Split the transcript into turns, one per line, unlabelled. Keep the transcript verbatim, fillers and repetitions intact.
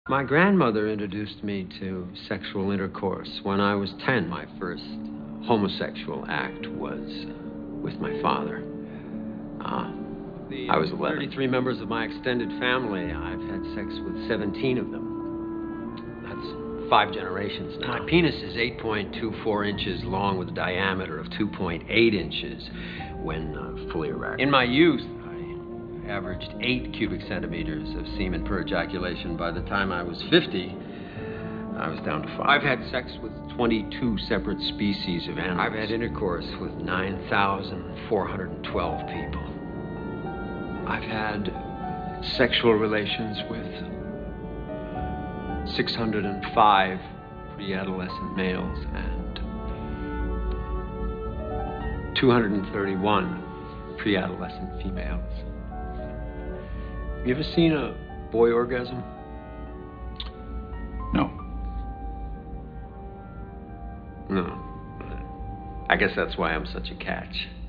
My grandmother introduced me to sexual intercourse when I was ten. My first homosexual act was uh, with my father. Uh, I was eleven. thirty-three members of my extended family. I've had sex with seventeen of them. That's five generations now. My penis is eight point two four inches long with a diameter of two point eight inches when uh, fully erect. In my youth, averaged eight cubic centimeters of semen per ejaculation. By the time I was fifty, I was down to five. I've had sex with twenty-two separate species of animals. I've had intercourse with nine thousand four hundred twelve people. I've had sexual relations with six hundred five pre-adolescent males and two hundred thirty-one pre-adolescent females. You ever seen a boy orgasm?
No.
No. I guess that's why I'm such a catch.